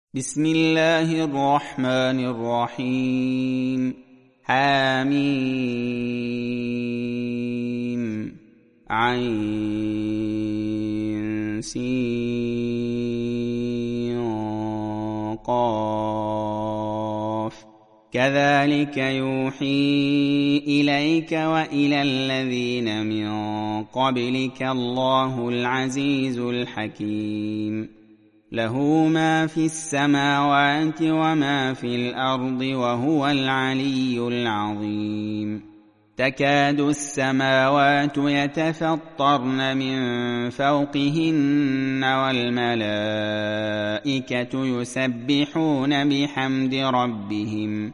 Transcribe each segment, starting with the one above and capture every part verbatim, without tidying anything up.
بسم الله الرحمن الرحيم حميم عين سين قاف كذلك يوحي إليك وإلى الذين من قبلك الله العزيز الحكيم له ما في السماوات وما في الأرض وهو العلي العظيم تكاد السماوات يتفطرن من فوقهن والملائكة يسبحون بحمد ربهم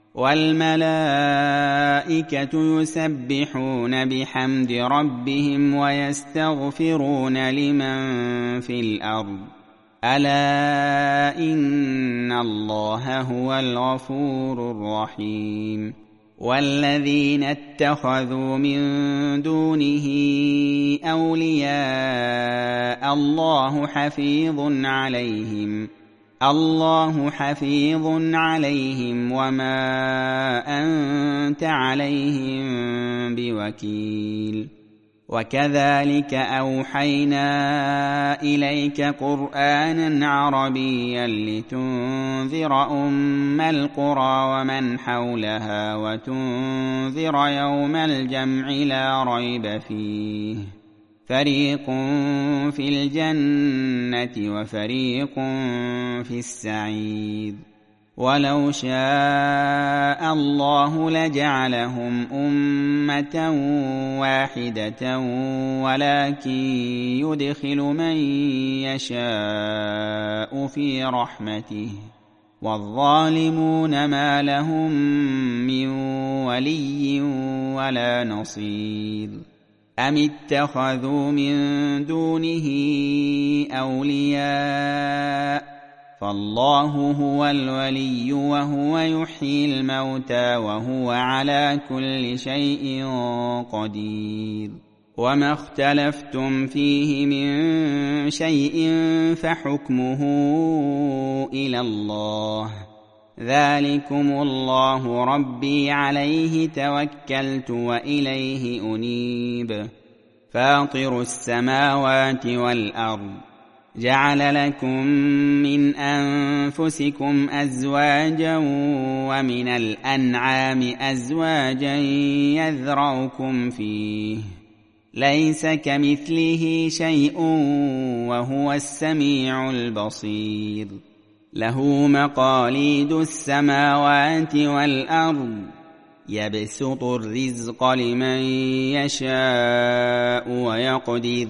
والملائكة يسبحون بحمد ربهم ويستغفرون لمن في الأرض ألا إن الله هو الغفور الرحيم والذين اتخذوا من دونه أولياء الله حفيظ عليهم الله حفيظ عليهم وما أنت عليهم بوكيل وكذلك أوحينا إليك قرآنا عربيا لتنذر أم القرى ومن حولها وتنذر يوم الجمع لا ريب فيه فريق في الجنة وفريق في السعير ولو شاء الله لجعلهم أمة واحدة ولكن يدخل من يشاء في رحمته والظالمون ما لهم من ولي ولا نصير أم اتخذوا من دونه أولياء فالله هو الولي وهو يحيي الموتى وهو على كل شيء قدير وما اختلفتم فيه من شيء فحكمه إلى الله ذلكم الله ربي عليه توكلت وإليه أنيب فاطر السماوات والأرض جعل لكم من أنفسكم أزواجا ومن الأنعام أزواجا يذرؤكم فيه ليس كمثله شيء وهو السميع البصير له مقاليد السماوات والأرض يبسط الرزق لمن يشاء ويقدر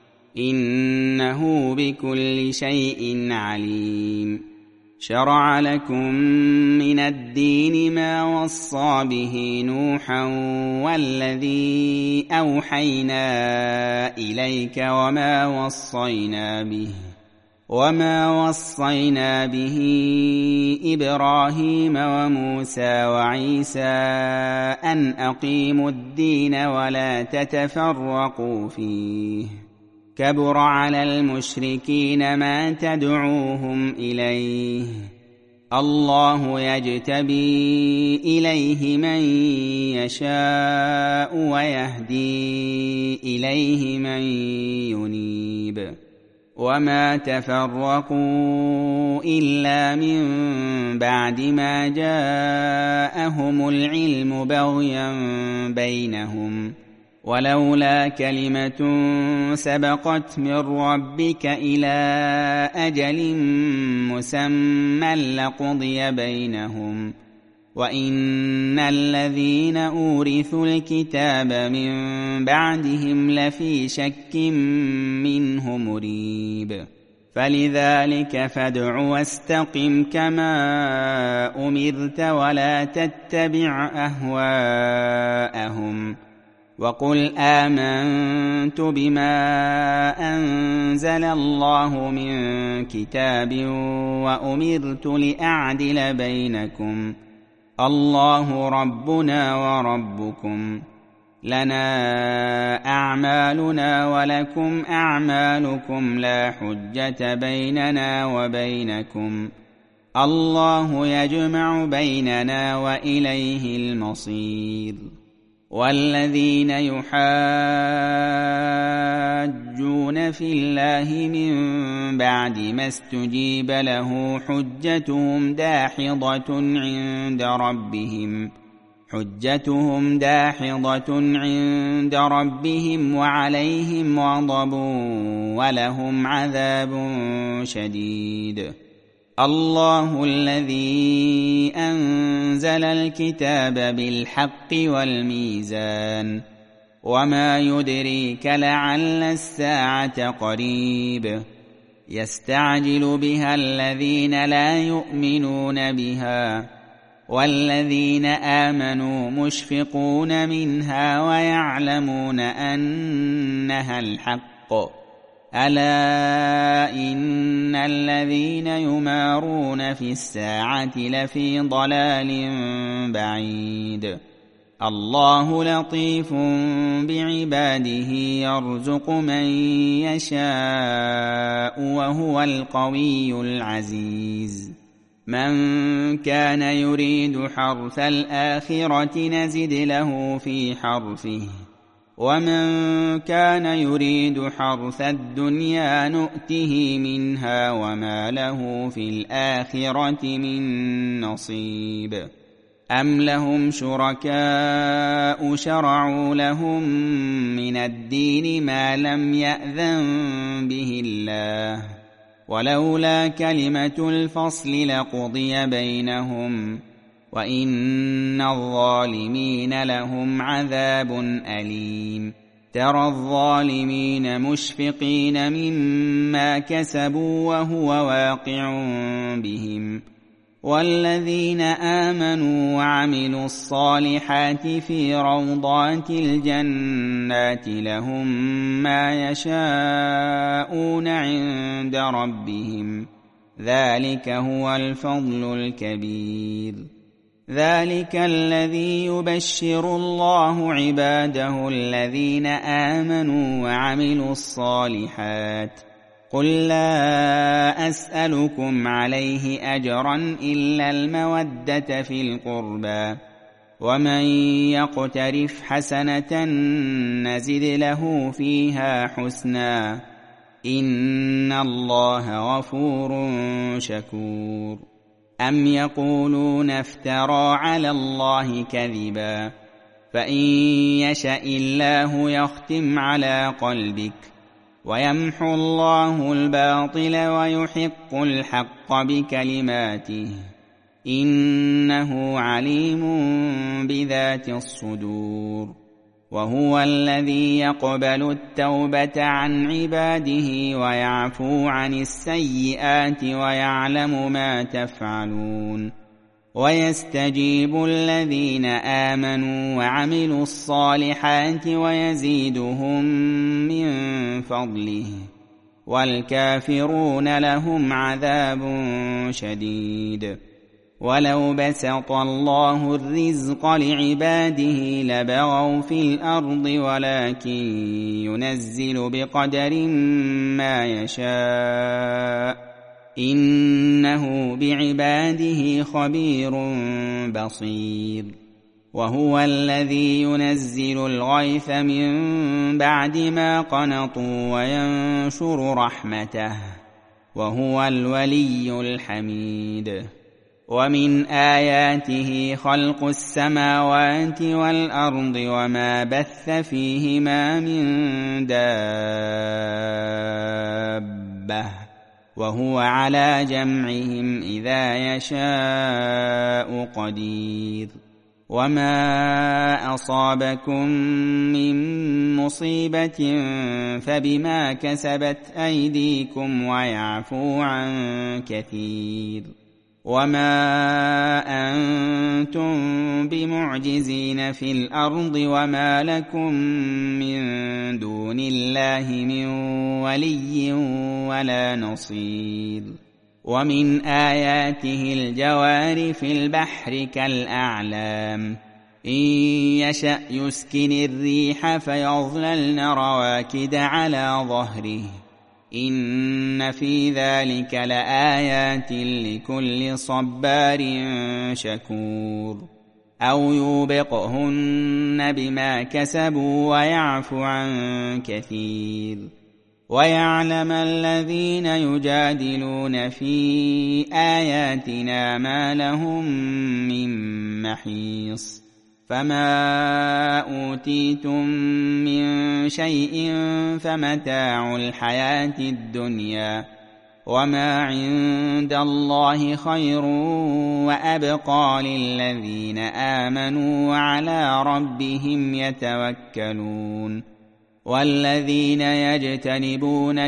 إنه بكل شيء عليم شرع لكم من الدين ما وصى به نوحا والذي أوحينا إليك وما وصينا به وما وصينا به إبراهيم وموسى وعيسى أن أقيموا الدين ولا تتفرقوا فيه كبر على المشركين ما تدعوهم إليه الله يجتبي إليه من يشاء ويهدي إليه من ينيب وما تفرقوا إلا من بعد ما جاءهم العلم بغيا بينهم ولولا كلمة سبقت من ربك إلى أجل مسمى لقضي بينهم وإن الذين أورثوا الكتاب من بعدهم لفي شك منه مريب فلذلك فادع واستقم كما أمرت ولا تتبع أهواءهم وقل آمنت بما أنزل الله من كتاب وأمرت لأعدل بينكم الله ربنا وربكم لنا أعمالنا ولكم أعمالكم لا حجة بيننا وبينكم الله يجمع بيننا وإليه المصير. والذين يحاجون في الله من بعد ما استجيب له حجتهم داحضة عند ربهم حجتهم داحضة عند ربهم وعليهم غضب ولهم عذاب شديد. الله الذي أنزل الكتاب بالحق والميزان وما يدريك لعل الساعة قريب يستعجل بها الذين لا يؤمنون بها والذين آمنوا مشفقون منها ويعلمون أنها الحق. ألا إن الذين يمارون في الساعة لفي ضلال بعيد. الله لطيف بعباده يرزق من يشاء وهو القوي العزيز. من كان يريد حرث الآخرة نزد له في حرثه ومن كان يريد حرث الدنيا نؤته منها وما له في الآخرة من نصيب. أم لهم شركاء شرعوا لهم من الدين ما لم يأذن به الله ولولا كلمة الفصل لقضي بينهم وإن الظالمين لهم عذاب أليم. ترى الظالمين مشفقين مما كسبوا وهو واقع بهم والذين آمنوا وعملوا الصالحات في روضات الجنات لهم ما يشاءون عند ربهم ذلك هو الفضل الكبير. ذلك الذي يبشر الله عباده الذين آمنوا وعملوا الصالحات. قل لا أسألكم عليه أجرا إلا المودة في القربى ومن يقترف حسنة نزد له فيها حسنا إن الله غفور شكور. أم يقولون افترى على الله كذبا فإن يشأ الله يختم على قلبك ويمحو الله الباطل ويحق الحق بكلماته إنه عليم بذات الصدور. وهو الذي يقبل التوبة عن عباده ويعفو عن السيئات ويعلم ما تفعلون ويستجيب الذين آمنوا وعملوا الصالحات ويزيدهم من فضله والكافرون لهم عذاب شديد. ولو بسط الله الرزق لعباده لبغوا في الأرض ولكن ينزل بقدر ما يشاء إنه بعباده خبير بصير. وهو الذي ينزل الغيث من بعد ما قنطوا وينشر رحمته وهو الولي الحميد. ومن آياته خلق السماوات والأرض وما بث فيهما من دابة وهو على جمعهم إذا يشاء قدير. وما أصابكم من مصيبة فبما كسبت أيديكم ويعفو عن كثير. وما أنتم بمعجزين في الأرض وما لكم من دون الله من ولي ولا نصير. ومن آياته الجوار في البحر كالأعلام إن يشأ يسكن الريح فيظللن رواكد على ظهره إن في ذلك لآيات لكل صبار شكور أو يوبقهن بما كسبوا ويعفو عن كثير ويعلم الذين يجادلون في آياتنا ما لهم من محيص فما أوتيتم من شيء فمتاع الحياة الدنيا وما عند الله خير وأبقى للذين آمنوا وعلى ربهم يتوكلون والذين يجتنبون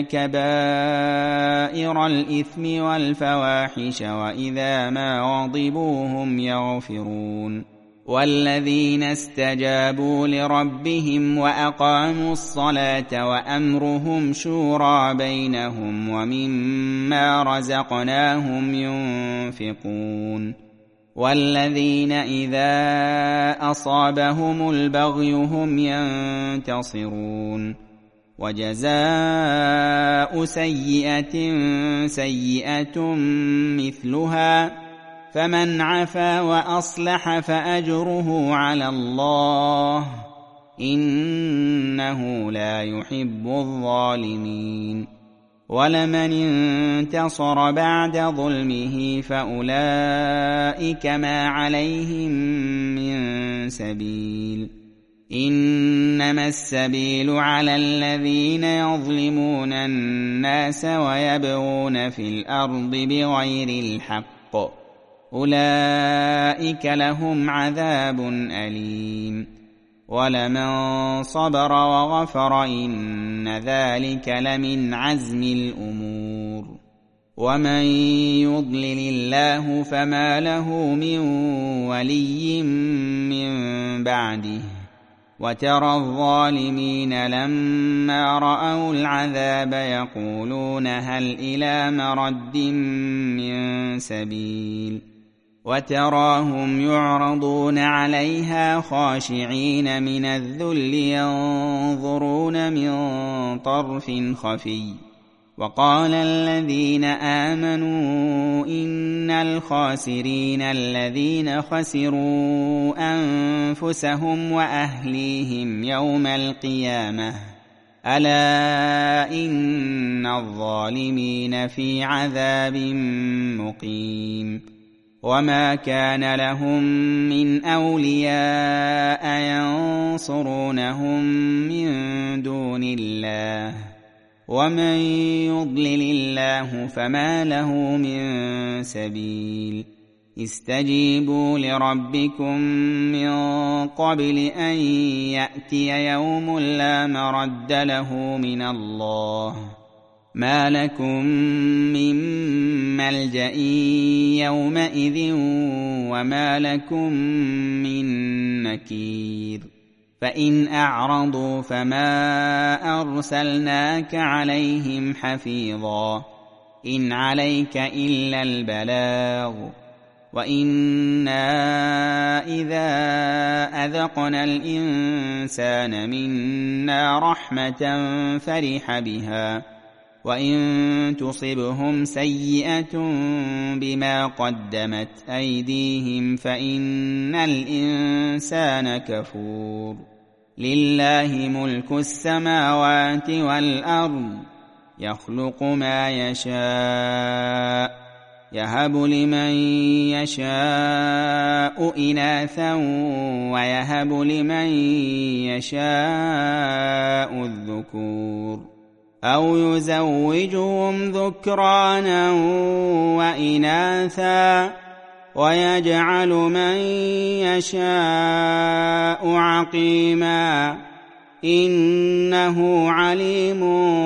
كبائر الإثم والفواحش وإذا ما غضبوا هم يغفرون والذين استجابوا لربهم وأقاموا الصلاة وأمرهم شورى بينهم ومما رزقناهم ينفقون والذين إذا أصابهم البغي هم ينتصرون وجزاء سيئة سيئة مثلها فمن عفا وأصلح فأجره على الله إنه لا يحب الظالمين ولمن انتصر بعد ظلمه فأولئك ما عليهم من سبيل إنما السبيل على الذين يظلمون الناس ويبغون في الأرض بغير الحق أولئك لهم عذاب أليم ولمن صبر وغفر إن ذلك لمن عزم الأمور ومن يضلل الله فما له من ولي من بعده وترى الظالمين لما رأوا العذاب يقولون هل إلى مرد من سبيل وتراهم يعرضون عليها خاشعين من الذل ينظرون من طرف خفي وقال الذين آمنوا إن الخاسرين الذين خسروا أنفسهم وأهليهم يوم القيامة ألا إن الظالمين في عذاب مقيم وما كان لهم من أولياء ينصرونهم من دون الله ومن يضلل الله فما له من سبيل استجيبوا لربكم من قبل أن يأتي يوم لا مرد له من الله ما لكم من ملجأ يومئذ وما لكم من نكير فإن أعرضوا فما أرسلناك عليهم حفيظا إن عليك إلا البلاغ وإنا إذا أذقنا الإنسان منا رحمة فرح بها وإن تصبهم سيئة بما قدمت أيديهم فإن الإنسان كفور لله ملك السماوات والأرض يخلق ما يشاء يهب لمن يشاء إناثا ويهب لمن يشاء الذكور أو يزوجهم ذكرانا وإناثا ويجعل من يشاء عقيما إنه عليم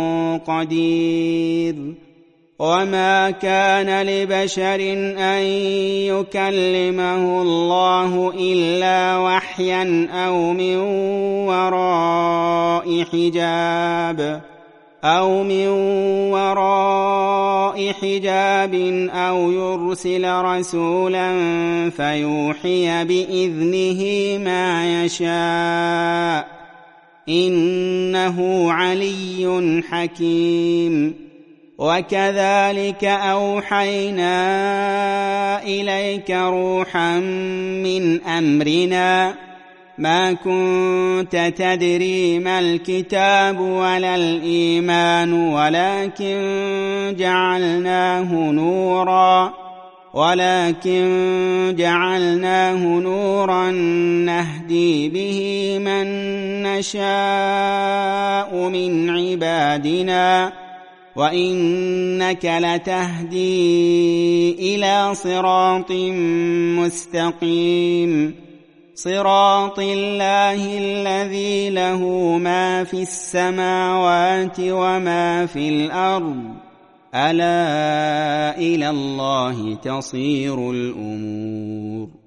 قدير وما كان لبشر أن يكلمه الله إلا وحيا أو من وراء حجاب أو من وراء حجاب أو يرسل رسولا فيوحي بإذنه ما يشاء إنه علي حكيم وكذلك أوحينا إليك روحا من أمرنا ما كنت تدري ما الكتاب ولا الإيمان ولكن جعلناه نورا ولكن جعلناه نورا نهدي به من نشاء من عبادنا وإنك لتهدي إلى صراط مستقيم صراط الله الذي له ما في السماوات وما في الأرض ألا إلى الله تصير الأمور.